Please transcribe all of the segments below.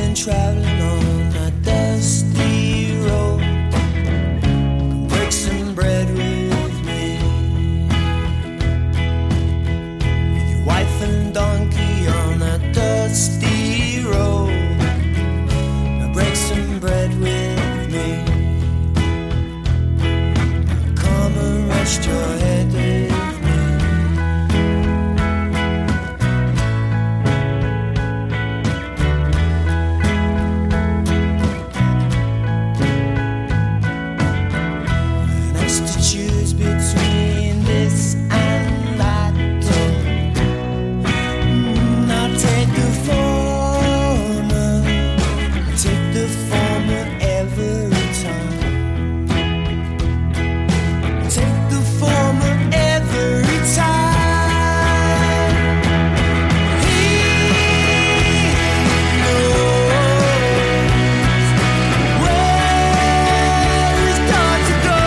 traveling on a dusty road. Break some bread with me, with your wife and donkey on a dusty road. Break some bread with me. Come and rest your head with me. Between this and that door, I'll take the former, take the former every time. Take the former every time. He knows where he's got to go.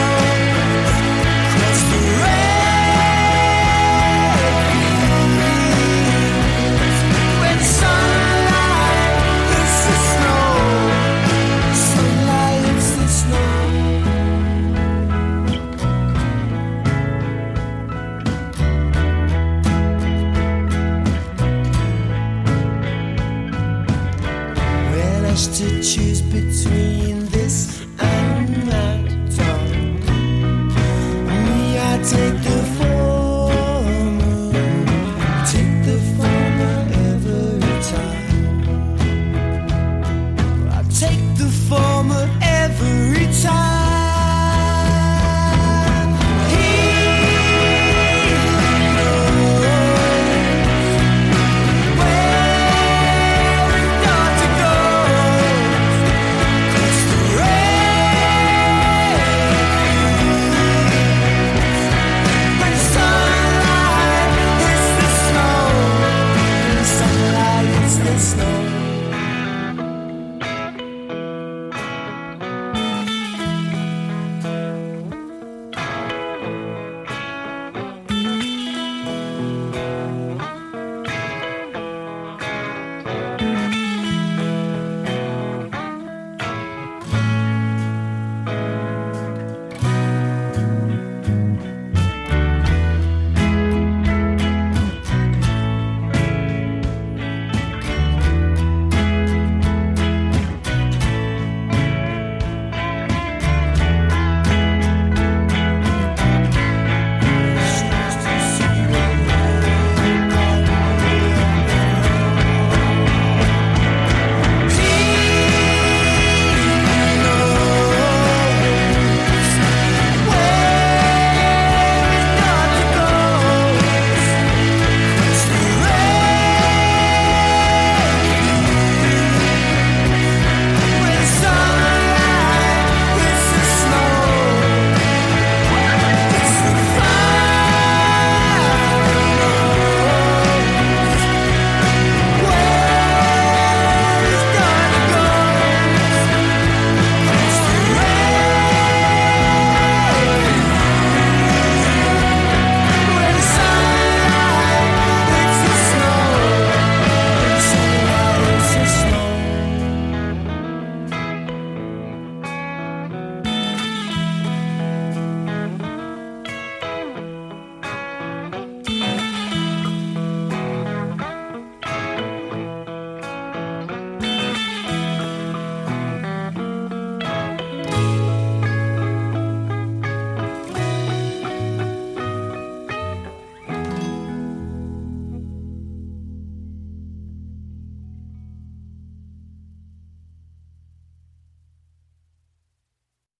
To choose between this and that time, me, I take the former, every time. I take the former every time. He knows where we've got to go. Snow.